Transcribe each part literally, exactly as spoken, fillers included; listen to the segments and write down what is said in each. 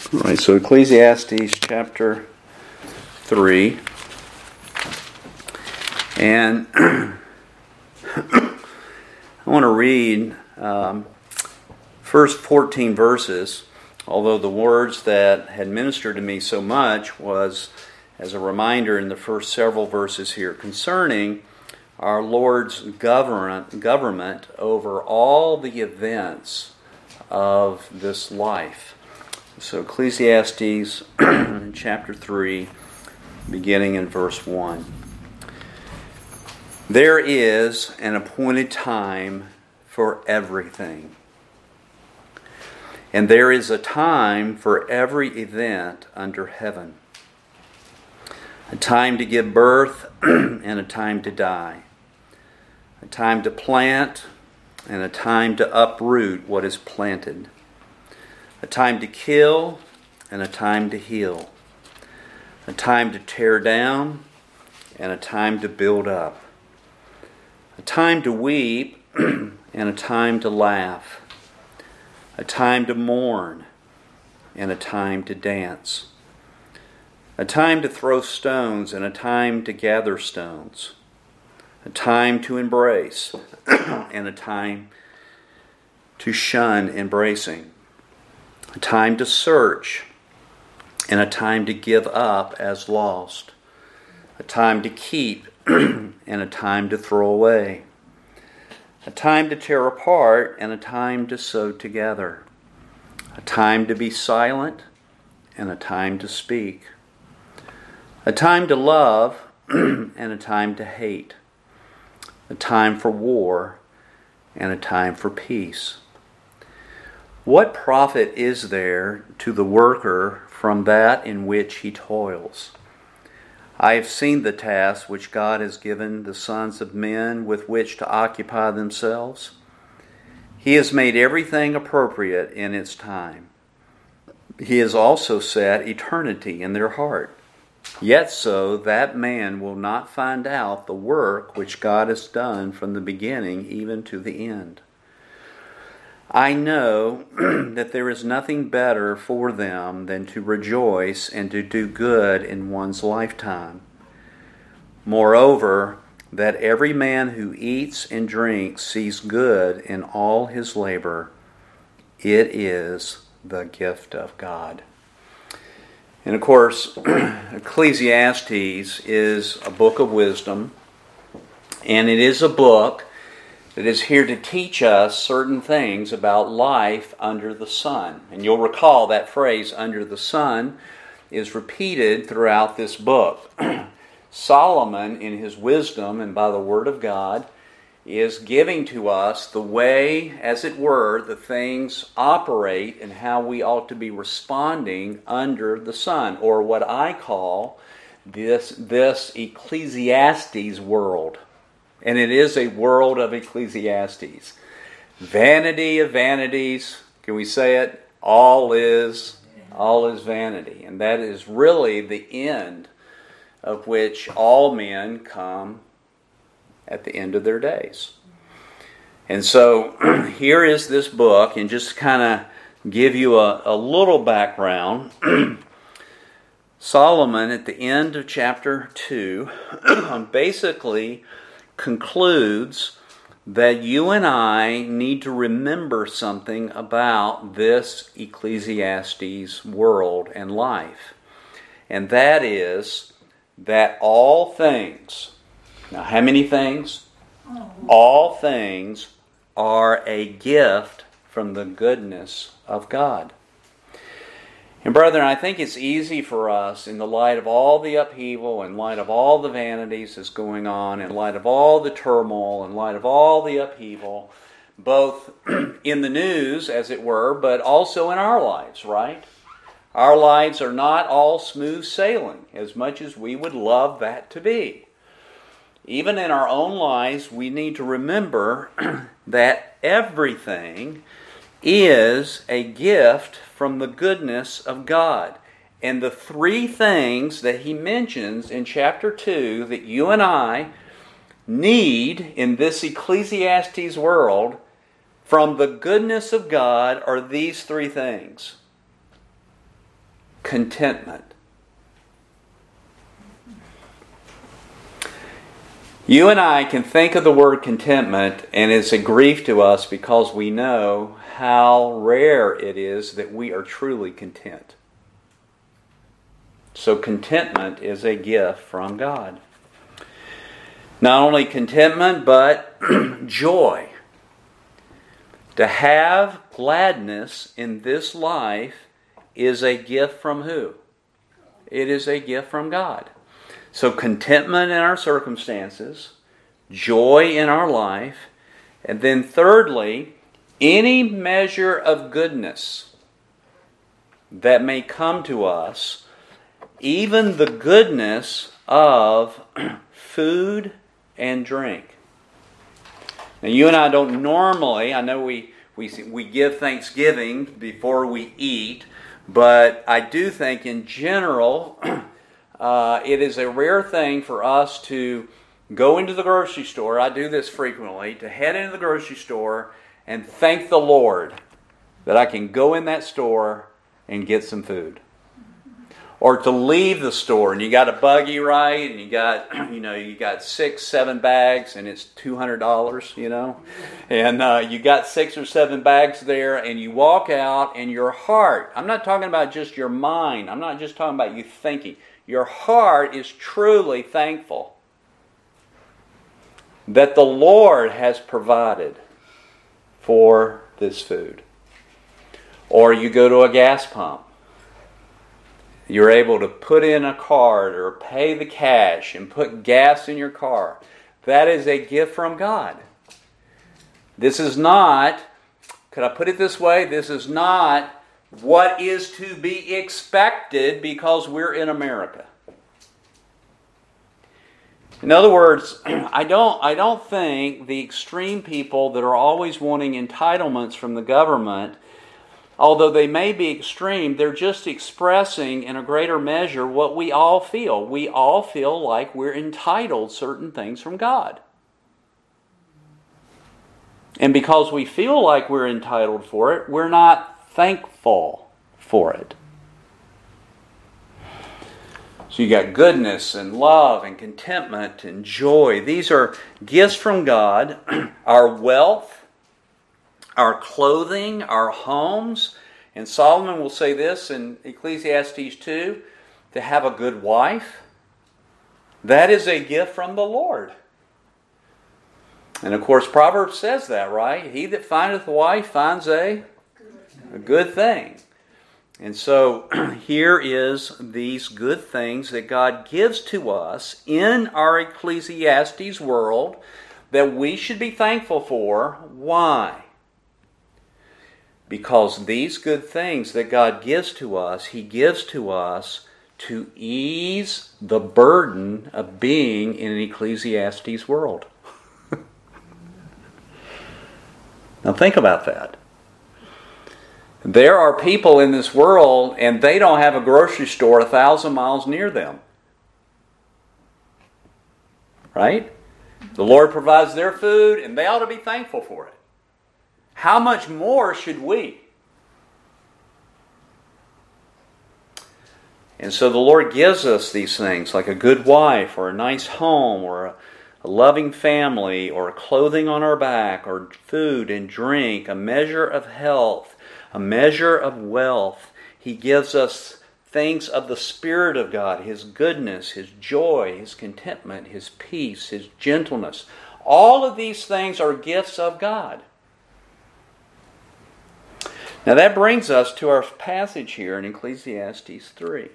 All right, so Ecclesiastes chapter three. And I want to read um, first fourteen verses, although the words that had ministered to me so much was as a reminder in the first several verses here concerning our Lord's government, government over all the events of this life. So Ecclesiastes chapter three, beginning in verse one. There is an appointed time for everything, and there is a time for every event under heaven. A time to give birth and a time to die. A time to plant and a time to uproot what is planted. A time to kill and a time to heal. A time to tear down and a time to build up. A time to weep and a time to laugh. A time to mourn and a time to dance. A time to throw stones and a time to gather stones. A time to embrace and a time to shun embracing. A time to search and a time to give up as lost. A time to keep and a time to throw away. A time to tear apart and a time to sew together. A time to be silent and a time to speak. A time to love and a time to hate. A time for war and a time for peace. What profit is there to the worker from that in which he toils? I have seen the task which God has given the sons of men with which to occupy themselves. He has made everything appropriate in its time. He has also set eternity in their heart. Yet so that man will not find out the work which God has done from the beginning even to the end. I know that there is nothing better for them than to rejoice and to do good in one's lifetime. Moreover, that every man who eats and drinks sees good in all his labor. It is the gift of God. And of course, Ecclesiastes is a book of wisdom, and it is a book that is here to teach us certain things about life under the sun. And you'll recall that phrase, under the sun, is repeated throughout this book. Solomon, in his wisdom and by the Word of God, is giving to us the way, as it were, the things operate and how we ought to be responding under the sun, or what I call this, this Ecclesiastes world. And it is a world of Ecclesiastes. Vanity of vanities. Can we say it? All is, all is vanity. And that is really the end of which all men come at the end of their days. And so here is this book, and just kind of give you a, a little background. Solomon, at the end of chapter two, basically concludes that you and I need to remember something about this Ecclesiastes world and life. And that is that all things, now how many things? All things are a gift from the goodness of God. And brethren, I think it's easy for us, in the light of all the upheaval, in light of all the vanities that's going on, in light of all the turmoil, in light of all the upheaval, both in the news, as it were, but also in our lives, right? Our lives are not all smooth sailing, as much as we would love that to be. Even in our own lives, we need to remember that everything is a gift from the goodness of God. And the three things that he mentions in chapter two that you and I need in this Ecclesiastes world from the goodness of God are these three things. contentment. You and I can think of the word contentment, and it's a grief to us because we know how rare it is that we are truly content. So contentment is a gift from God. Not only contentment, but joy. To have gladness in this life is a gift from who? It is a gift from God. So contentment in our circumstances, joy in our life, and then thirdly, any measure of goodness that may come to us, even the goodness of food and drink. Now you and I don't normally, I know we, we, we give thanksgiving before we eat, but I do think in general, Uh, it is a rare thing for us to go into the grocery store. I do this frequently, to head into the grocery store and thank the Lord that I can go in that store and get some food. Or to leave the store and you got a buggy, right? And you got, you know, you got six, seven bags and it's two hundred dollars, you know. And uh, you got six or seven bags there and you walk out and your heart, I'm not talking about just your mind. I'm not just talking about you thinking. Your heart is truly thankful that the Lord has provided for this food. Or you go to a gas pump. You're able to put in a card or pay the cash and put gas in your car. That is a gift from God. This is not, could I put it this way? This is not what is to be expected because we're in America. In other words, I don't, I don't think the extreme people that are always wanting entitlements from the government, although they may be extreme, they're just expressing in a greater measure what we all feel. We all feel like we're entitled certain things from God. And because we feel like we're entitled for it, we're not thankful for it. So you got goodness and love and contentment and joy. These are gifts from God. Our wealth, our clothing, our homes. And Solomon will say this in Ecclesiastes two, to have a good wife, that is a gift from the Lord. And of course Proverbs says that, right? He that findeth a wife finds a A good thing. And so here is these good things that God gives to us in our Ecclesiastes world that we should be thankful for. Why? Because these good things that God gives to us, He gives to us to ease the burden of being in an Ecclesiastes world. Now think about that. There are people in this world and they don't have a grocery store a thousand miles near them. Right? The Lord provides their food and they ought to be thankful for it. How much more should we? And so the Lord gives us these things like a good wife or a nice home or a, a loving family or clothing on our back or food and drink, a measure of health, a measure of wealth. He gives us things of the Spirit of God, His goodness, His joy, His contentment, His peace, His gentleness. All of these things are gifts of God. Now that brings us to our passage here in Ecclesiastes three.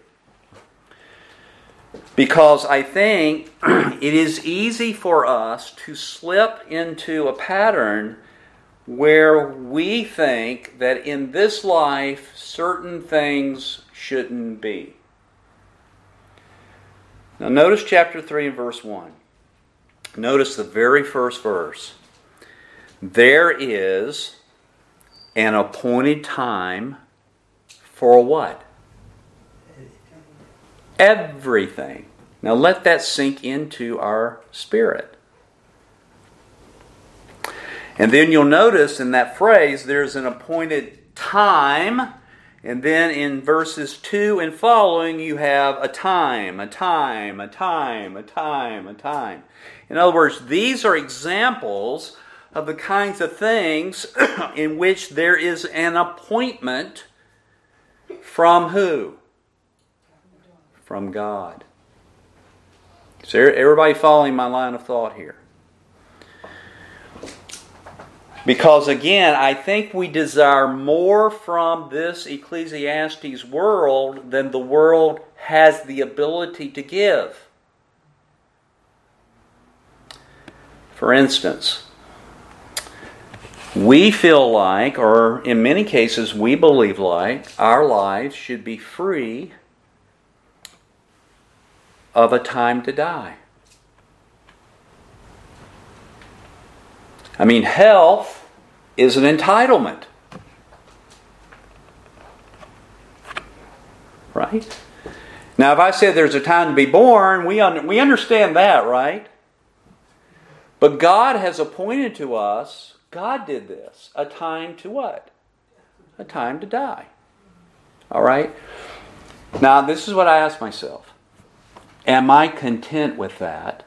Because I think it is easy for us to slip into a pattern where we think that in this life certain things shouldn't be. Now notice chapter three and verse one. Notice the very first verse. There is an appointed time for what? Everything. Now let that sink into our spirit. And then you'll notice in that phrase there's an appointed time. And then in verses two and following, you have a time, a time, a time, a time, a time. In other words, these are examples of the kinds of things in which there is an appointment from who? From God. So everybody following my line of thought here? Because again, I think we desire more from this Ecclesiastes world than the world has the ability to give. For instance, we feel like, or in many cases we believe like, our lives should be free of a time to die. I mean, health is an entitlement. Right? Now, if I said there's a time to be born, we, un- we understand that, right? But God has appointed to us, God did this, a time to what? A time to die. All right? Now, this is what I ask myself. Am I content with that?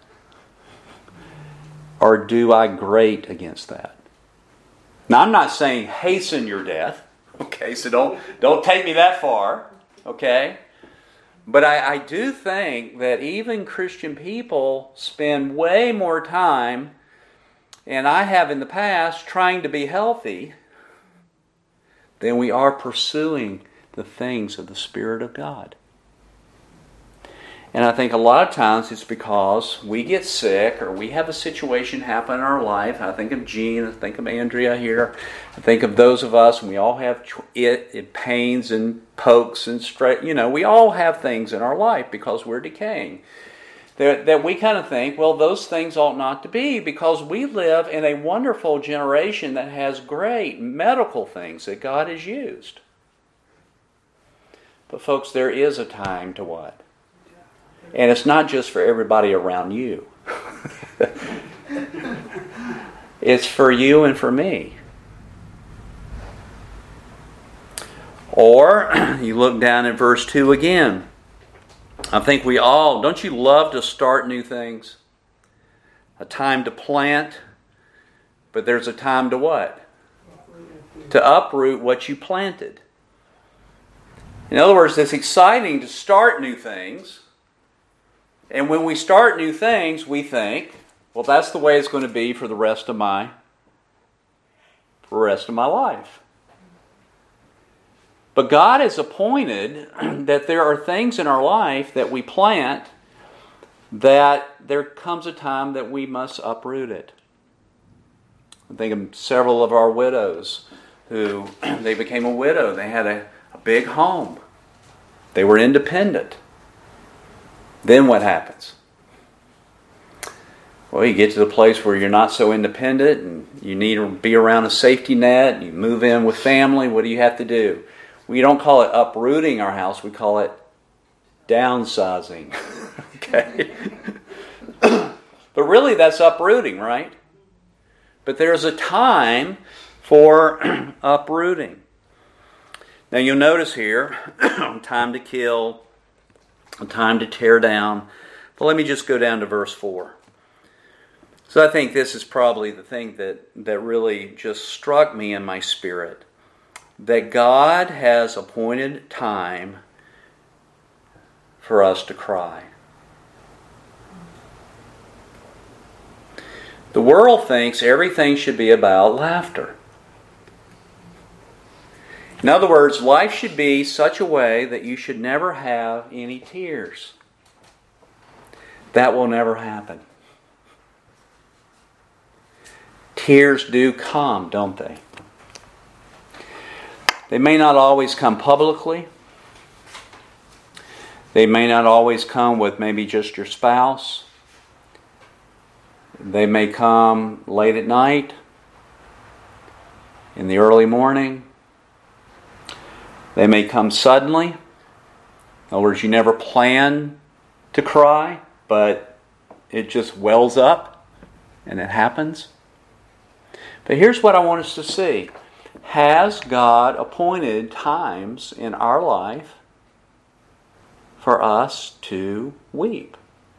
Or do I grate against that? Now, I'm not saying hasten your death. Okay, so don't, don't take me that far. Okay? But I, I do think that even Christian people spend way more time, and I have in the past, trying to be healthy than we are pursuing the things of the Spirit of God. And I think a lot of times it's because we get sick or we have a situation happen in our life. I think of Jean, I think of Andrea here. I think of those of us, and we all have it, it pains and pokes and straight. You know, we all have things in our life because we're decaying. That, that we kind of think, well, those things ought not to be because we live in a wonderful generation that has great medical things that God has used. But folks, there is a time to what? And it's not just for everybody around you. It's for you and for me. Or, you look down at verse two again. I think we all, don't you love to start new things? A time to plant, but there's a time to what? To uproot what you planted. In other words, it's exciting to start new things. And when we start new things, we think, well, that's the way it's going to be for the rest of my, for the rest of my life. But God has appointed that there are things in our life that we plant that there comes a time that we must uproot it. I think of several of our widows who, they became a widow. They had a, a big home. They were independent. Then what happens? Well, you get to the place where you're not so independent and you need to be around a safety net. And you move in with family. What do you have to do? We don't call it uprooting our house. We call it downsizing. Okay? But really that's uprooting, right? But there's a time for uprooting. Now you'll notice here, time to kill, a time to tear down. But let me just go down to verse four. So I think this is probably the thing that, that really just struck me in my spirit. That God has appointed time for us to cry. The world thinks everything should be about laughter. In other words, life should be such a way that you should never have any tears. That will never happen. Tears do come, don't they? They may not always come publicly. They may not always come with maybe just your spouse. They may come late at night, in the early morning. They may come suddenly. In other words, you never plan to cry, but it just wells up and it happens. But here's what I want us to see. has God appointed times in our life for us to weep?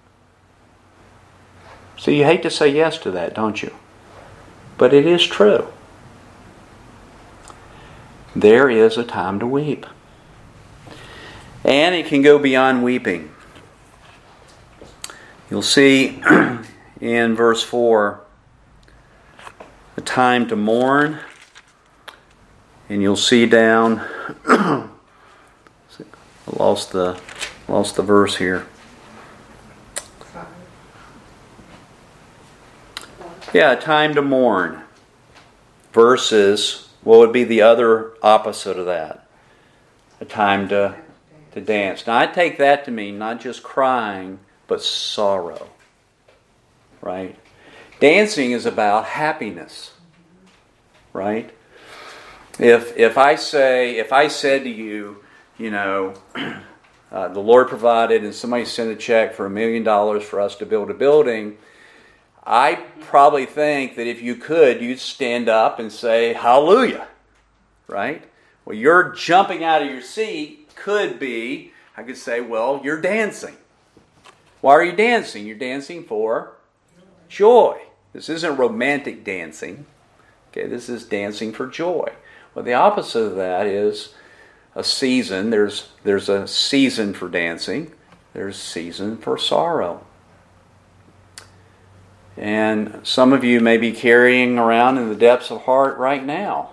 So you hate to say yes to that, don't you? But it is true. There is a time to weep. And it can go beyond weeping. You'll see in verse four, a time to mourn. And you'll see down, I lost the, lost the verse here. Yeah, a time to mourn versus what would be the other opposite of that? A time to, to dance. Now I take that to mean not just crying, but sorrow. Right? Dancing is about happiness. Right? If if I say, if I said to you, you know, uh, the Lord provided and somebody sent a check for a million dollars for us to build a building, I probably think that if you could, you'd stand up and say, hallelujah, right? Well, you're jumping out of your seat could be, I could say, well, you're dancing. Why are you dancing? You're dancing for joy. This isn't romantic dancing. Okay, this is dancing for joy. Well, the opposite of that is a season. There's, there's a season for dancing. There's a season for sorrow. And some of you may be carrying around in the depths of heart right now.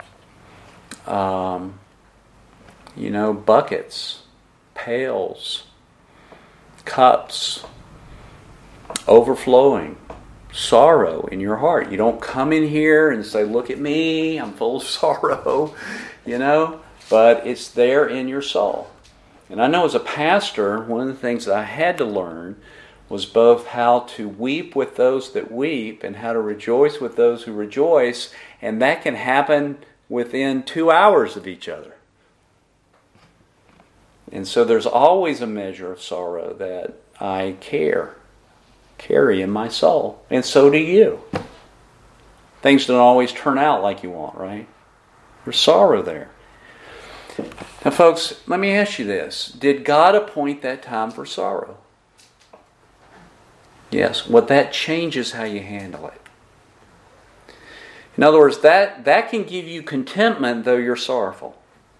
Um, you know, buckets, pails, cups, overflowing, sorrow in your heart. You don't come in here and say, look at me, I'm full of sorrow, you know, but it's there in your soul. And I know as a pastor, one of the things that I had to learn was both how to weep with those that weep and how to rejoice with those who rejoice, and that can happen within two hours of each other. And so there's always a measure of sorrow that I care, carry in my soul, and so do you. Things don't always turn out like you want, right? There's sorrow there. Now folks, let me ask you this. Did God appoint that time for sorrow? Yes, well, that changes how you handle it. In other words, that, that can give you contentment though you're sorrowful.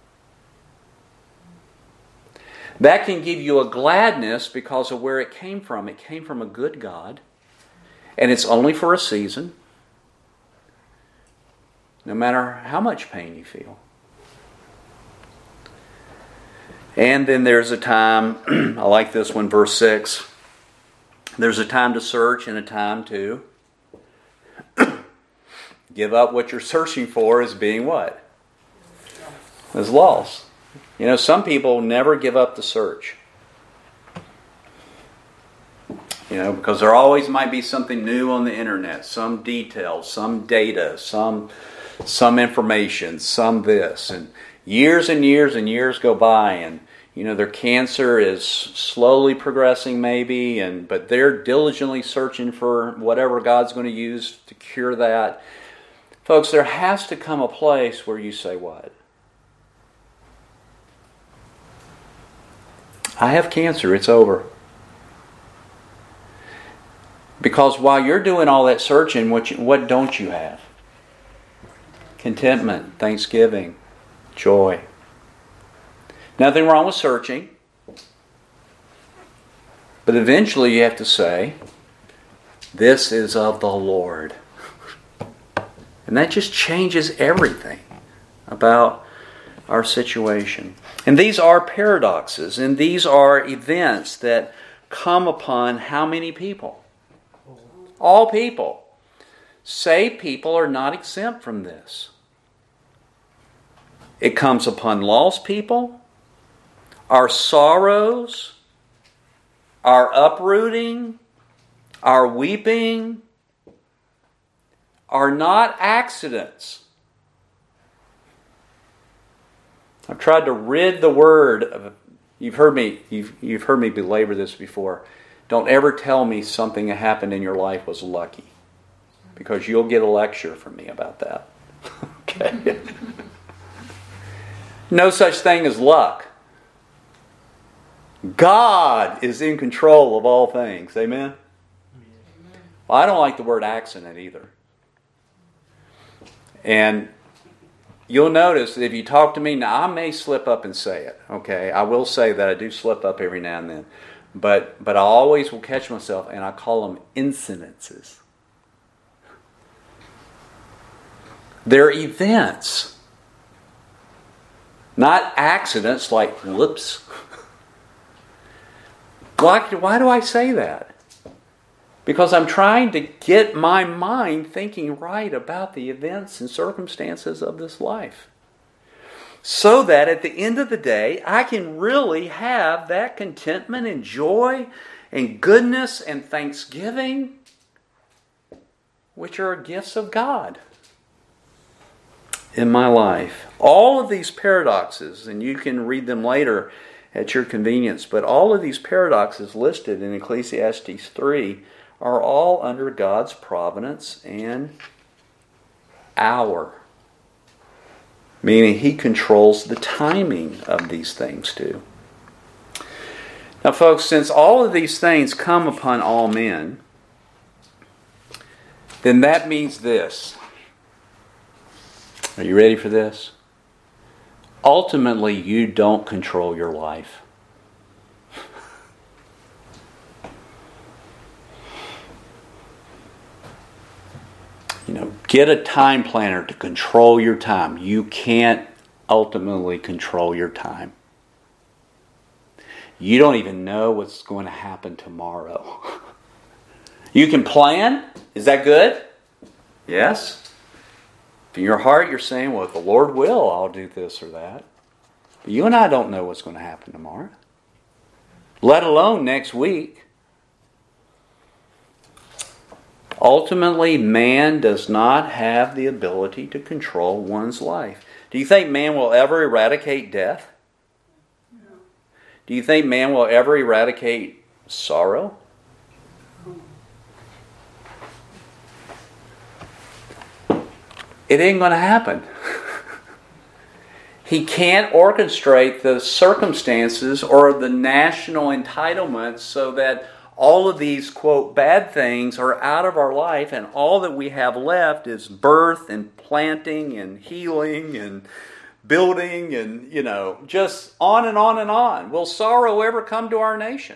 That can give you a gladness because of where it came from. It came from a good God. And it's only for a season. No matter how much pain you feel. And then there's a time, I like this one, verse six. There's a time to search and a time to give up what you're searching for as being what? As lost. You know, some people never give up the search. You know, because there always might be something new on the internet, some details, some data, some some information, some this. And years and years and years go by, and you know, their cancer is slowly progressing maybe, and but they're diligently searching for whatever God's going to use to cure that. Folks, there has to come a place where you say what? I have cancer, it's over. Because while you're doing all that searching, what, you, what don't you have? Contentment, thanksgiving, joy. Nothing wrong with searching. But eventually you have to say, this is of the Lord. And that just changes everything about our situation. And these are paradoxes, and these are events that come upon how many people? All people. Saved people are not exempt from this. It comes upon lost people. Our sorrows, our uprooting, our weeping are not accidents. I've tried to rid the word of, you've heard me, you've, you've heard me belabor this before. Don't ever tell me something that happened in your life was lucky, because you'll get a lecture from me about that. Okay. No such thing as luck. God is in control of all things. Amen? Well, I don't like the word accident either. And you'll notice that if you talk to me, now I may slip up and say it. Okay, I will say that I do slip up every now and then. But, but I always will catch myself and I call them incidences. They're events. Not accidents like whoops. Why, why do I say that? Because I'm trying to get my mind thinking right about the events and circumstances of this life. So that at the end of the day, I can really have that contentment and joy and goodness and thanksgiving, which are gifts of God in my life. All of these paradoxes, and you can read them later at your convenience, but all of these paradoxes listed in Ecclesiastes three are all under God's providence and our. Meaning He controls the timing of these things too. Now folks, since all of these things come upon all men, then that means this. Are you ready for this? Ultimately, you don't control your life. You know, get a time planner to control your time. You can't ultimately control your time. You don't even know what's going to happen tomorrow. You can plan. Is that good? Yes. In your heart, you're saying, well, if the Lord will, I'll do this or that. But you and I don't know what's going to happen tomorrow. Let alone next week. Ultimately, man does not have the ability to control one's life. Do you think man will ever eradicate death? No. Do you think man will ever eradicate sorrow? It ain't going to happen. He can't orchestrate the circumstances or the national entitlements so that all of these, quote, bad things are out of our life and all that we have left is birth and planting and healing and building and, you know, just on and on and on. Will sorrow ever come to our nation?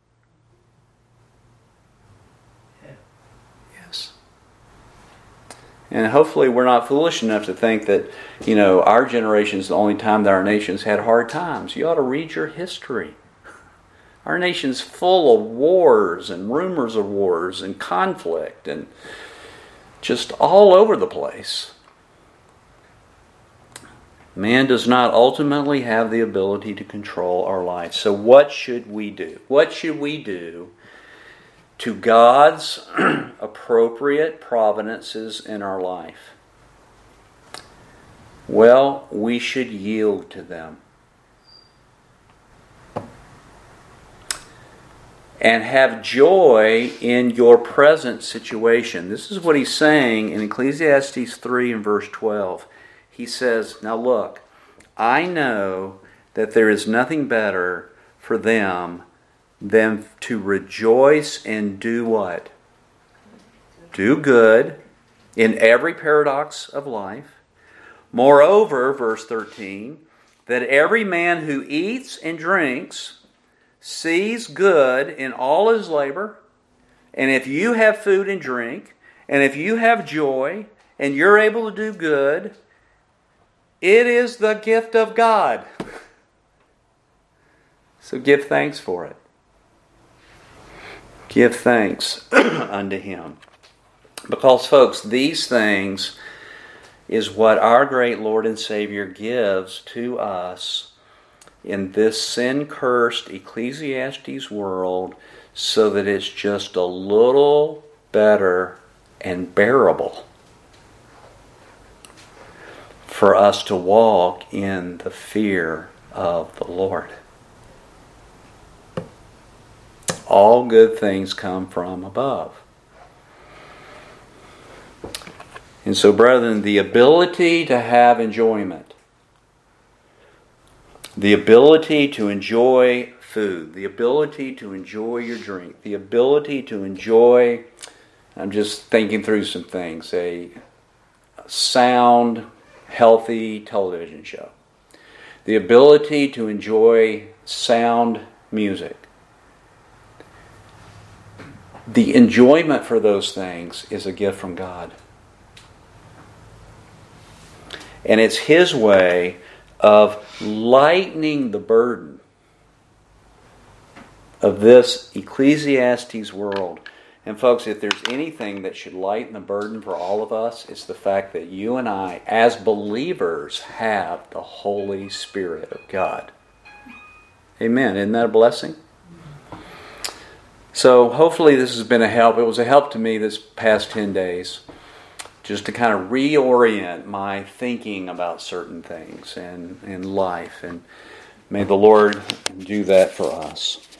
Yes. And hopefully we're not foolish enough to think that, you know, our generation is the only time that our nation's had hard times. You ought to read your history. Our nation's full of wars and rumors of wars and conflict and just all over the place. Man does not ultimately have the ability to control our life. So what should we do? What should we do to God's appropriate providences in our life? Well, we should yield to them. And have joy in your present situation. This is what he's saying in Ecclesiastes three and verse twelve. He says, now look, I know that there is nothing better for them than to rejoice and do what? Do good in every paradox of life. Moreover, verse thirteen, that every man who eats and drinks sees good in all his labor, and if you have food and drink, and if you have joy, and you're able to do good, it is the gift of God. So give thanks for it. Give thanks unto Him. Because, folks, these things is what our great Lord and Savior gives to us in this sin-cursed Ecclesiastes world so that it's just a little better and bearable for us to walk in the fear of the Lord. All good things come from above. And so, brethren, the ability to have enjoyment, the ability to enjoy food, the ability to enjoy your drink, the ability to enjoy, I'm just thinking through some things, a sound, healthy television show, the ability to enjoy sound music. The enjoyment for those things is a gift from God. And it's His way of lightening the burden of this Ecclesiastes world. And folks, if there's anything that should lighten the burden for all of us, it's the fact that you and I, as believers, have the Holy Spirit of God. Amen. Isn't that a blessing? So hopefully this has been a help. It was a help to me this past ten days, just to kind of reorient my thinking about certain things and in life. And may the Lord do that for us.